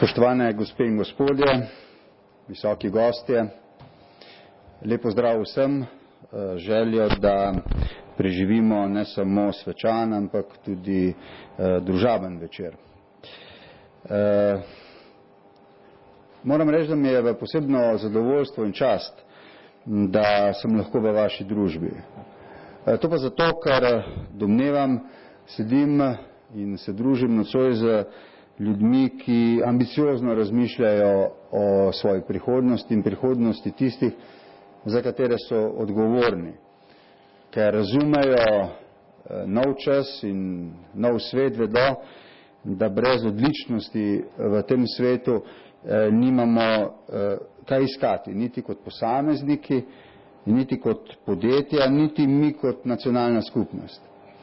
Spoštovane gospe in gospodje, visoki gostje, lep pozdrav vsem, željo, da preživimo ne samo svečan, ampak tudi družaben večer. Moram reči, da mi je v posebno zadovoljstvo in čast, da sem lahko v vaši družbi. To pa zato, ker domnevam, sedim in se družim nocoj z ljudmi, ki ambiciozno razmišljajo o svoji prihodnosti in prihodnosti tistih, za katere so odgovorni, ker razumejo nov čas in nov svet, vedo, da brez odličnosti v tem svetu nimamo kaj iskati, niti kot posamezniki, niti kot podjetja, niti mi kot nacionalna skupnost.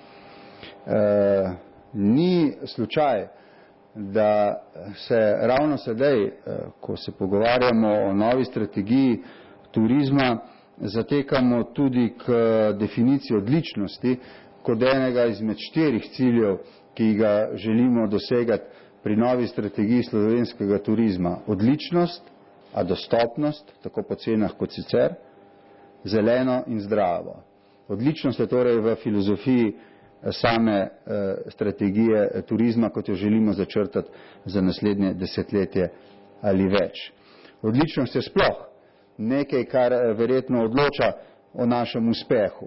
Ni slučaj, da se ravno sedaj, ko se pogovarjamo o novi strategiji turizma, zatekamo tudi k definiciji odličnosti kot enega izmed 4 ciljev, ki ga želimo dosegati pri novi strategiji slovenskega turizma. Odličnost, a dostopnost, tako po cenah kot sicer, zeleno in zdravo. Odličnost je torej v filozofiji same strategije turizma, kot jo želimo začrtati za naslednje desetletje ali več. Odličnost je sploh nekaj, kar verjetno odloča o našem uspehu.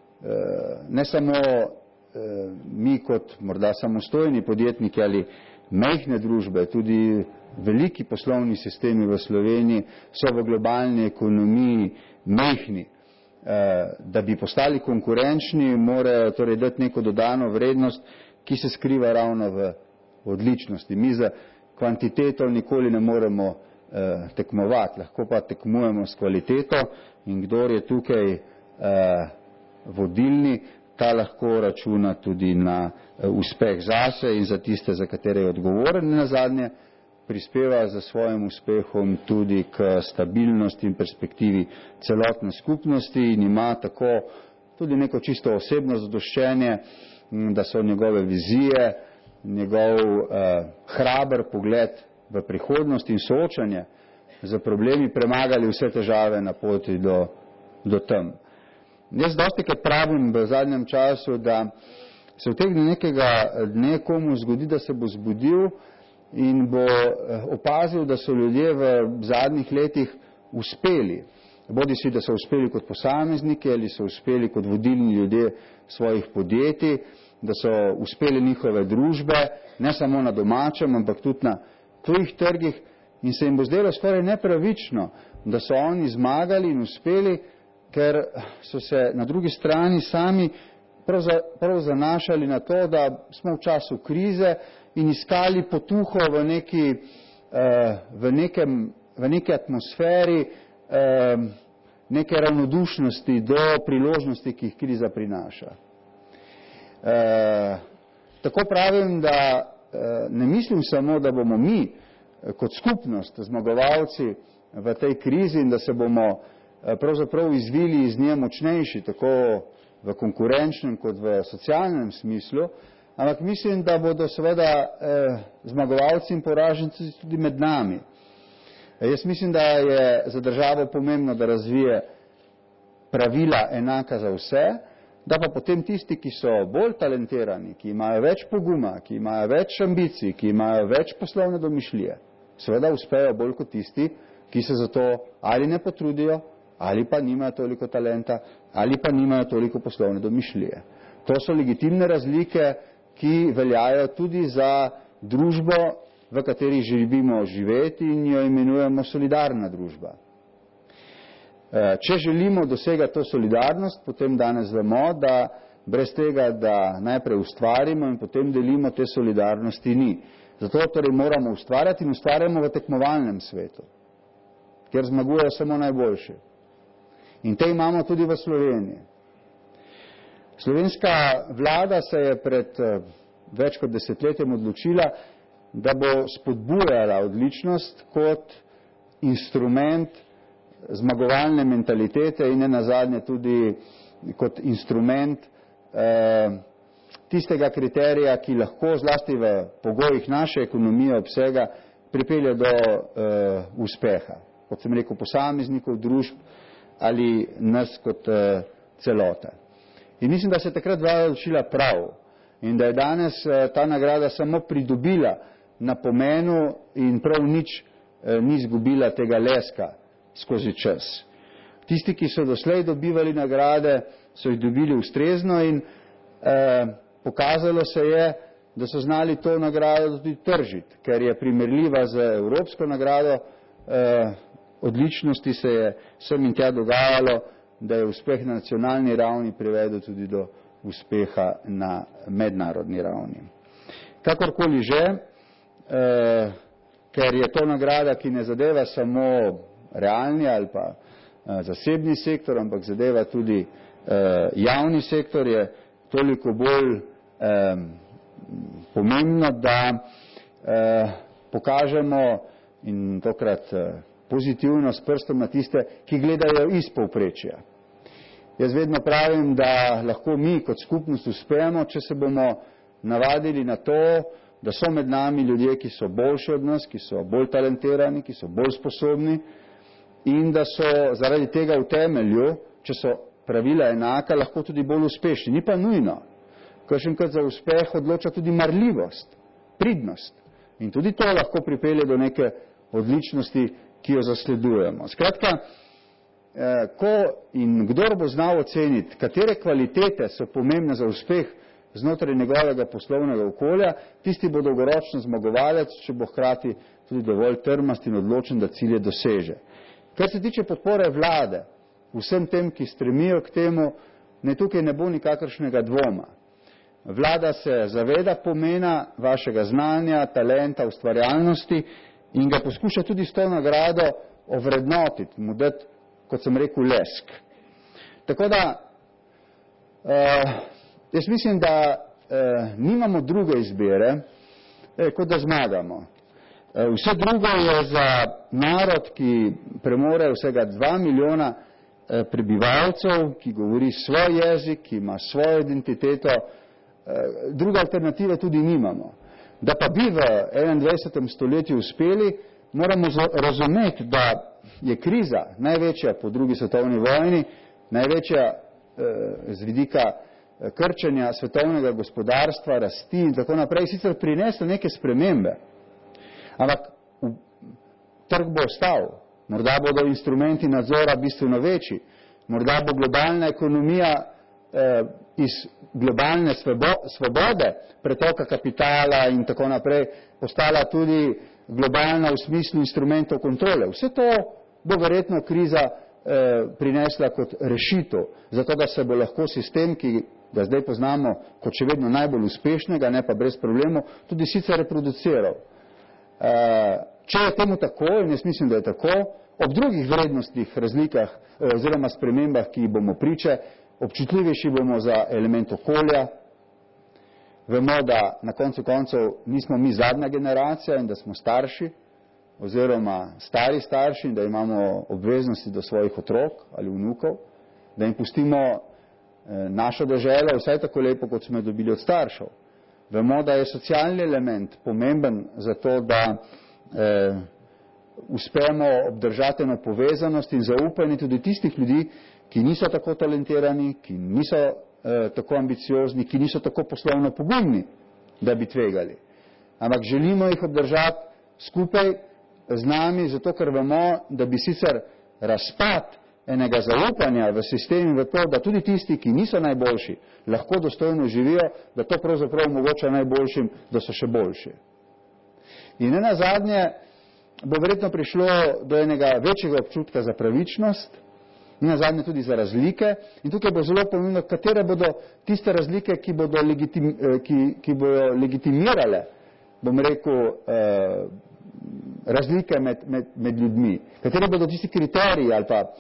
Ne samo mi kot morda samostojni podjetniki ali majhne družbe, tudi veliki poslovni sistemi v Sloveniji so v globalni ekonomiji majhni. Da bi postali konkurenčni, morajo torej dati neko dodano vrednost, ki se skriva ravno v odličnosti. Mi za kvantiteto nikoli ne moremo tekmovati, lahko pa tekmujemo s kvaliteto in kdor je tukaj vodilni, ta lahko računa tudi na uspeh zase in za tiste, za katere je odgovoren, nazadnje prispeva za svojim uspehom tudi k stabilnosti in perspektivi celotne skupnosti in ima tako tudi neko čisto osebno zadoščenje, da so njegove vizije, njegov hraber pogled v prihodnost in soočanje z problemi premagali vse težave na poti do tam. Jaz dostikrat pravim v zadnjem času, da se utegne nekega dne komu zgodi, da se bo zbudil in bo opazil, da so ljudje v zadnjih letih uspeli. Bodisi, da so uspeli kot posamezniki ali so uspeli kot vodilni ljudje svojih podjetij, da so uspeli njihove družbe, ne samo na domačem, ampak tudi na tujih trgih in se jim bo zdelo skoraj nepravično, da so oni zmagali in uspeli, ker so se na drugi strani sami prav zanašali na to, da smo v času krize in iskali potuho v neki atmosferi neke ravnodušnosti do priložnosti, ki jih kriza prinaša. Tako pravim, da ne mislim samo, da bomo mi kot skupnost zmagovalci v tej krizi in da se bomo pravzaprav izvili iz nje močnejši, tako v konkurenčnem kot v socialnem smislu, ampak mislim, da bodo seveda zmagovalci in poraženci tudi med nami. Jaz mislim, da je za državo pomembno, da razvije pravila enaka za vse, da pa potem tisti, ki so bolj talentirani, ki imajo več poguma, ki imajo več ambicij, ki imajo več poslovne domišljije, seveda uspejo bolj kot tisti, ki se za to ali ne potrudijo, ali pa nimajo toliko talenta, ali pa nimajo toliko poslovne domišljije. To so legitimne razlike, ki veljajo tudi za družbo, v kateri želimo živeti in jo imenujemo solidarna družba. Če želimo dosegati to solidarnost, potem danes vemo, da brez tega, da najprej ustvarimo in potem delimo, te solidarnosti ni. Zato torej moramo ustvarjati in ustvarjamo v tekmovalnem svetu, kjer zmagujejo samo najboljši. In te imamo tudi v Sloveniji. Slovenska vlada se je pred več kot desetletjem odločila, da bo spodbujala odličnost kot instrument zmagovalne mentalitete in nenazadnje tudi kot instrument tistega kriterija, ki lahko zlasti v pogojih naše ekonomije obsega pripelje do uspeha, kot sem rekel, posameznikov, družb ali nas kot celote. In mislim, da se je takrat vlada odločila prav in da je danes ta nagrada samo pridobila na pomenu in prav nič ni izgubila tega leska skozi čas. Tisti, ki so doslej dobivali nagrade, so jih dobili ustrezno in pokazalo se je, da so znali to nagrado tudi tržiti, ker je primerljiva z evropsko nagrado odličnosti, se je sem in tja dogajalo, da je uspeh na nacionalni ravni privedel tudi do uspeha na mednarodni ravni. Kakorkoli že, ker je to nagrada, ki ne zadeva samo realni ali pa zasebni sektor, ampak zadeva tudi javni sektor, je toliko bolj pomembno, da pokažemo in tokrat pozitivno s prstom na tiste, ki gledajo iz povprečja. Jaz vedno pravim, da lahko mi kot skupnost uspemo, če se bomo navadili na to, da so med nami ljudje, ki so boljši od nas, ki so bolj talentirani, ki so bolj sposobni in da so zaradi tega v temelju, če so pravila enaka, lahko tudi bolj uspešni. Ni pa nujno. Kakšenkrat za uspeh odloča tudi marljivost, pridnost. In tudi to lahko pripelje do neke odličnosti, ki jo zasledujemo. Skratka, ko in kdor bo znal oceniti, katere kvalitete so pomembne za uspeh znotraj njegovega poslovnega okolja, tisti bo dolgoročno zmagovalec, če bo hkrati tudi dovolj trmast in odločen, da cilje doseže. Kar se tiče podpore vlade, vsem tem, ki stremijo k temu, tukaj ne bo nikakršnega dvoma. Vlada se zaveda pomena vašega znanja, talenta, ustvarjalnosti in ga poskuša tudi s to nagrado ovrednotiti, mu dati, kot sem rekel, lesk. Tako da, jaz mislim, da nimamo druge izbire, kot da zmagamo. Vse drugo je za narod, ki premore vsega 2 milijona prebivalcev, ki govori svoj jezik, ki ima svojo identiteto, druge alternative tudi nimamo. Da pa bi v 21. stoletju uspeli, moramo razumeti, da je kriza največja po drugi svetovni vojni, največja z vidika krčenja svetovnega gospodarstva, rasti in tako naprej, sicer prinesla neke spremembe. Ampak trg bo ostal, morda bodo instrumenti nadzora bistveno večji, morda bo globalna ekonomija iz globalne svobode, pretoka kapitala in tako naprej, postala tudi globalna v smislu instrumentov kontrole. Vse to bo verjetno kriza prinesla kot rešitev, zato da se bo lahko sistem, ki ga zdaj poznamo kot še vedno najbolj uspešnega, ne pa brez problemov, tudi sicer reproduciral. Če je temu tako, in jaz mislim, da je tako, ob drugih vrednostnih razlikah oziroma spremembah, ki jih bomo priče, občutljivejši bomo za element okolja. Vemo, da na koncu koncev nismo mi zadnja generacija in da smo starši oziroma stari starši in da imamo obveznosti do svojih otrok ali vnukov, da jim pustimo našo deželo vsaj tako lepo, kot smo jo dobili od staršev. Vemo, da je socialni element pomemben za to, da uspemo obdržati eno povezanost in zaupanje tudi tistih ljudi, ki niso tako talentirani, ki niso tako ambiciozni, ki niso tako poslovno pogumni, da bi tvegali. Ampak želimo jih obdržati skupaj z nami, zato ker vemo, da bi sicer razpad enega zaupanja v sistem in v to, da tudi tisti, ki niso najboljši, lahko dostojno živijo, da to pravzaprav omogoča najboljšim, da so še boljši. In nenazadnje bo verjetno prišlo do enega večjega občutka za pravičnost, in nazadnje tudi za razlike. In tukaj bo zelo pomembno, katere bodo tiste razlike, ki bodo legitimirale, bom rekel, razlike med ljudmi. Katere bodo tisti kriteriji ali pa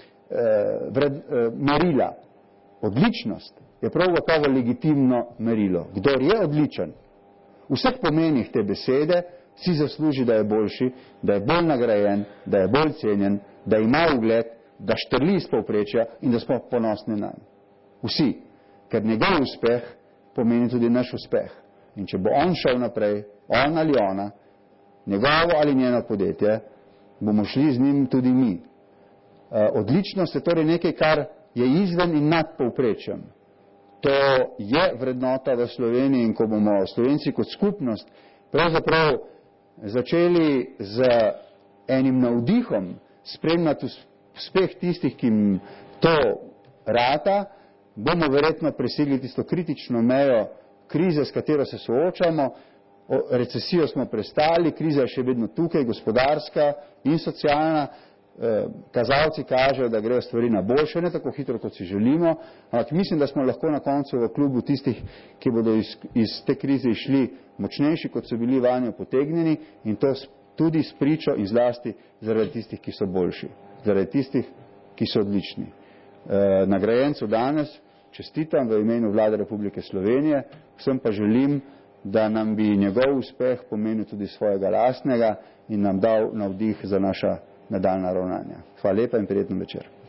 merila. Odličnost je prav gotovo legitimno merilo. Kdor je odličen, v vseh pomenih te besede, si zasluži, da je boljši, da je bolj nagrajen, da je bolj cenjen, da ima ugled, da štrli iz povprečja in da smo ponosni nanj. Vsi. Ker njegov uspeh pomeni tudi naš uspeh. In če bo on šel naprej, on ali ona, njegovo ali njeno podjetje, bomo šli z njim tudi mi. Odličnost je torej nekaj, kar je izven in nad povprečjem. To je vrednota v Sloveniji in ko bomo Slovenci kot skupnost pravzaprav začeli z enim navdihom spremljati uspeh tistih, ki jim to rata, bomo verjetno presegli tisto kritično mejo krize, s katero se soočamo. Recesijo smo prestali, kriza je še vedno tukaj, gospodarska in socialna. Kazalci kažejo, da grejo stvari na boljše, ne tako hitro, kot si želimo, ampak mislim, da smo lahko na koncu v klubu tistih, ki bodo iz te krize išli močnejši, kot so bili vanjo potegnjeni, in to tudi s pričo in zlasti zaradi tistih, ki so boljši, zaradi tistih, ki so odlični. Nagrajencu danes čestitam v imenu Vlade Republike Slovenije, vsem pa želim, da nam bi njegov uspeh pomenil tudi svojega lastnega in nam dal navdih za naša nadaljnja ravnanja. Hvala lepa in prijetno večer.